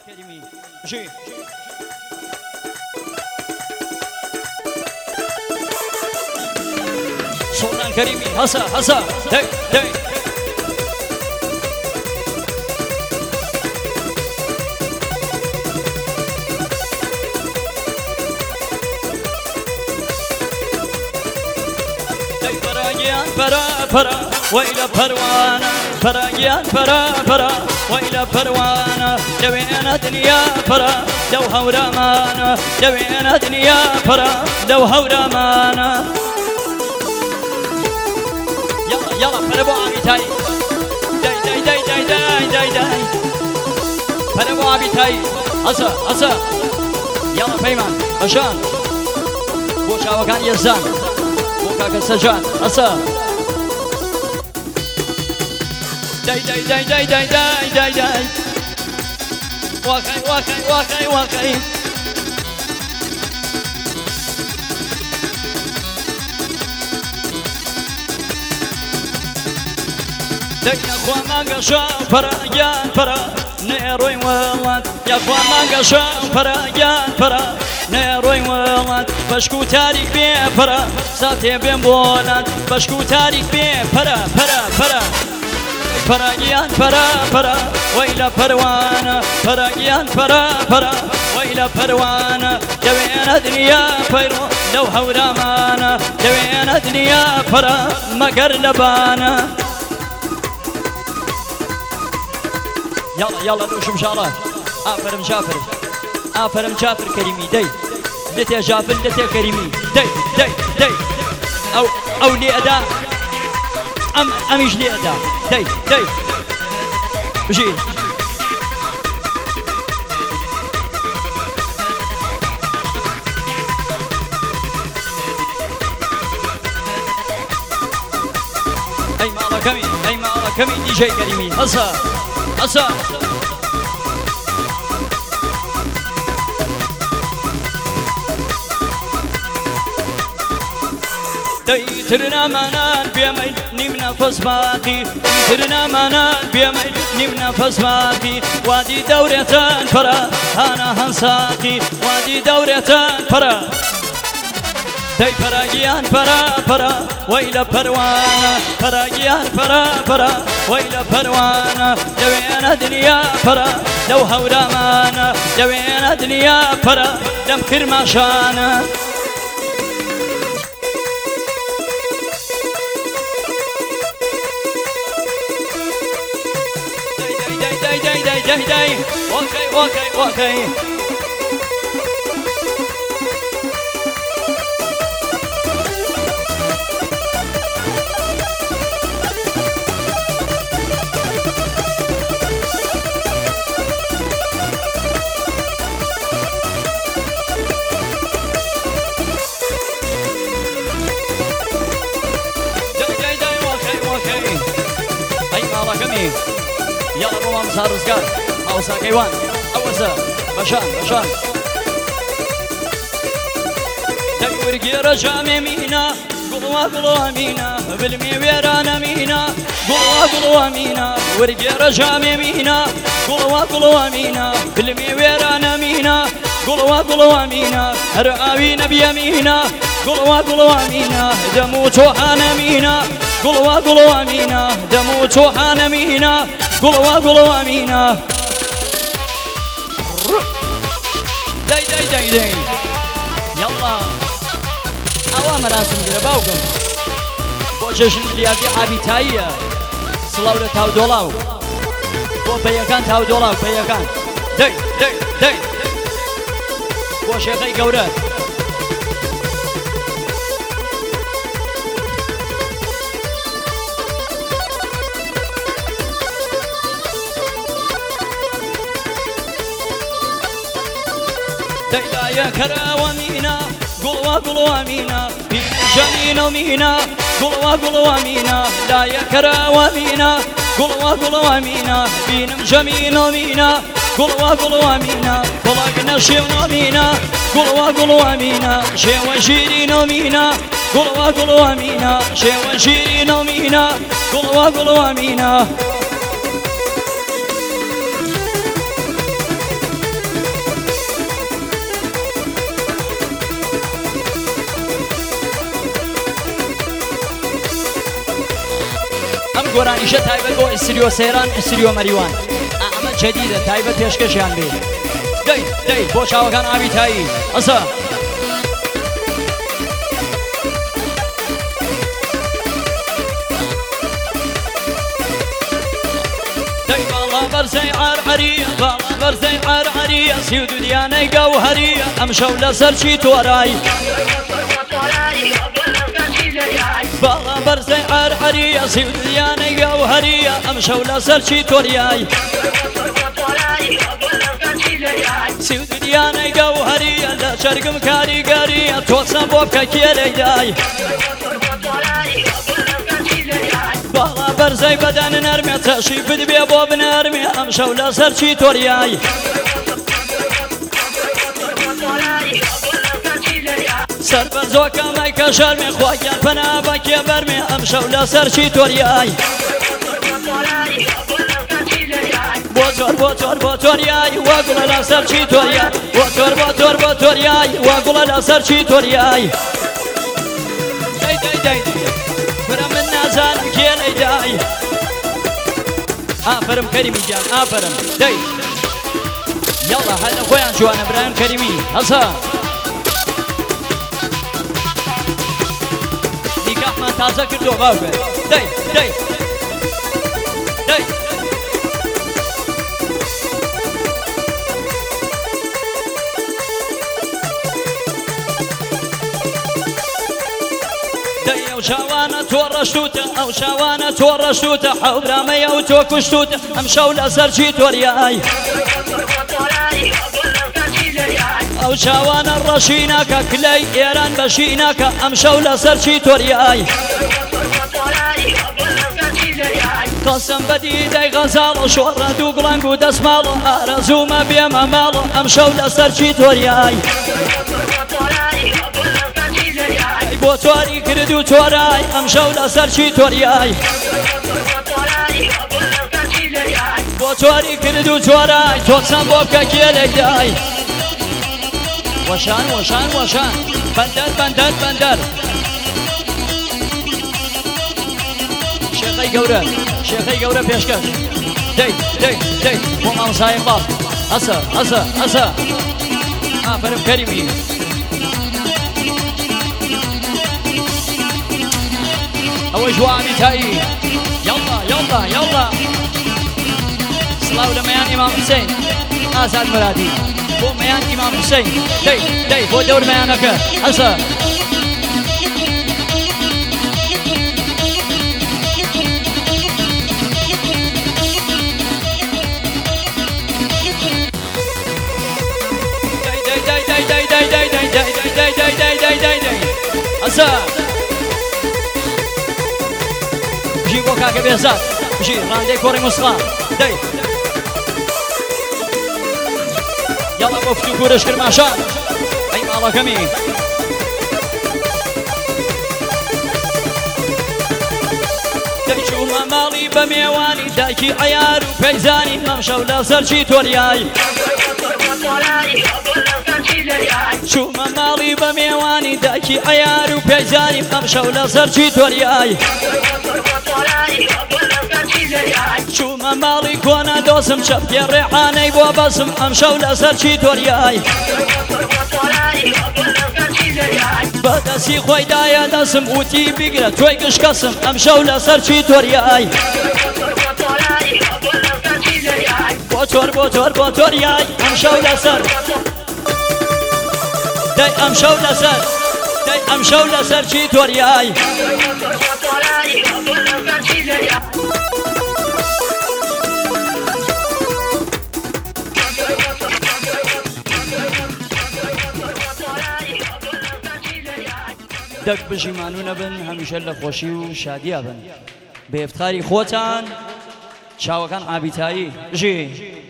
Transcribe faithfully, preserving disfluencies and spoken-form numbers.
كريمي جي سلطان كريمي هسا هسا دي دي فرا فرا وإلى پروانة فراجيان فرا فرا وإلى پروانة دوينا دنيا فرا دو هورامانا دوينا دنيا فرا دو هورامانا يلا يلا فربو عبي تاي داي داي داي داي داي داي داي فربو عبي تاي هسا هسا يلا فيمان عشان بوشا وكان يزان بوكا كسجان هسا داي داي داي داي داي داي داي داي واقعي واقعي واقعي واقعي داي يا اخوان ما قشا فريان فرا نيروي ولد يا اخوان ما قشا فريان فرا نيروي ولد بشكو تاريخ بي فرا ساتي بين بولد بشكو تاريخ بي فرا فرا فرا فراجيان فرا فرا وإلى پروانة فراجيان فرا فرا وإلى پروانة دوينا دنيا فيرو لو هورامانا دوينا دنيا فرا مقر لبانا يلا يلا نوش ان شاء الله آفرم جافر آفرم جافر كريمي دي دتي جافر دتي كريمي دي دي دي او او لي اداء ام اميش لي اداء دي دي بجي اي مالا كمي اي مالا كمي دي جي كريمي هسا هسا ترنا منان بيميل نمنا فصباتي ترنا منان بيميل نمنا فصباتي وادي دورتان فرا انا هنساتي وادي دورتان فرا داي فراجيان فرا فرا وإلى پروانة فراجيان فرا فرا وإلى پروانة دوينا دنيا فرا لو هورامانا دوينا دنيا فرا دم كرماشانا داي داي اوكي اوكي اوكي داي داي اوكي اوكي اي مالا كمي يلا بوام صار رزقار اوسا كيوان اوسا مشان مشان دايور غير جامي مينا قلوا قلوا مينا بالمي ويرانا مينا قلوا قلوا مينا ورغير جامي مينا قلوا قلوا مينا بالمي ويرانا مينا قلوا قلوا مينا رأوي نبي مينا قلوا قلوا مينا دمو توحانا مينا قلوا قلوا مينا دمو توحانا مينا قلوا قلوا مينا داي داي داي داي يلا اوامر راسم جرباوكم بوجشن ليادي عبي تايا سلاوله تاو دولاو بو بيكان تاو دولاو بيكان داي داي داي بو شيخي قورات يا كرا ومينا قلوا قلوا مينا في جميل ومينا قلوا قلوا مينا لا يا كرا ومينا قلوا قلوا مينا بينم جميل ومينا قلوا قلوا مينا طلقنا شي ومينا قلوا قلوا مينا شي وجيرين ومينا قلوا قلوا مينا شي وجيرين ومينا قلوا قلوا مينا گۆرانیشە تایبەت بۆ ئیسریۆ سەیران ئیسریۆ مەریوان ئەمە جەدیدە تایبەت پێشکەشیان بێ دەی دەی بۆ چاوەکان ئاوی تایی ئەسا برزي عرعرية برزي عرعرية سيود دياني جوهرية أمشوا لسرشي توراي بالا برزي عرعرية سيود دياني جوهرية أمشوا لسرشي توراي سيود دياني جوهرية لا شرقم كاري قارية توصل بوبكا كيلي داي بالا برزي بدن نرمي تشي بدبي بوب نرمي امشوا لسرشي تورياي سر برزوكا مايكا شرمي خوايا فنا باكي برمي امشوا لسرشي تورياي بوتور بوتور بوتورياي واقول لسرشي تورياي بوتور بوتور بوتورياي واقول لسرشي تورياي داي داي داي فرم النازان كيلي داي آفرم كريمي جان آفرم داي يلا هلا خويا جوانا ابراهيم كريمي هسا نكاح ما تازه كردو باوكا داي داي داي أو شوانا تورشتوتا أو شوانا تورشتوتا حوبرا ميا وتوكشتوتا أمشوا لسرشي تورياي أو شوانا الرشيناكا كلي إيران بشيناكا أمشوا لسرشي تورياي قسم بدي داي غزال شورا دوغلانقو دسمالو أرزوما بيما مالو أمشوا لسرشي تورياي بۆ تواری کرد و تۆرای ئەمشەو لەسەرچی تۆریای بۆ تواری کرد و تۆرای تۆچەند بۆ بکە کێلێک دای وەشان وەشان وەشان بەندەر بەندەر بەندەر شێخەی گەورە شێخەی گەورە پێشکەش دەی دەی دەی بۆ مامۆسای باڵ ئەسە ئەسە ئەسە ئافرم کەریمی أول جوامي تاي يلا يلا يلا صلاة لميان إمام حسين آزاد مرادي بو ميان إمام حسين داي داي بو دور ميانك هسا داي داي داي داي داي داي داي داي داي داي داي داي داي داي هسا بجي بو كاكا بيهزاد بجي راندي كوري مسلام داي يلا مفتو كورش كرماشان اي مالا كمي داي شوما مالي بميواني دايكي عيار وبيزاني ممشو لسرشي تورياي شوما مالي بميواني دايكي عيار وبيزاني ممشو لسرشي تورياي شوما مالي كوانا دوسم شبكي الريحاني بو بسم امشو لسرشي تورياي بدسي خوي دايا دسم وتي بيقرا توي قش قسم امشو لسرشي تورياي بوتور بوتور بوتورياي امشو لسر داي امشو لسر داي امشو لسرشي تورياي دەک بژیمانوو نەبن هەمیشە لە خۆشی و شادیە بن بە ئیفتخاری خۆتان چاوەکان ئابیتایی ژی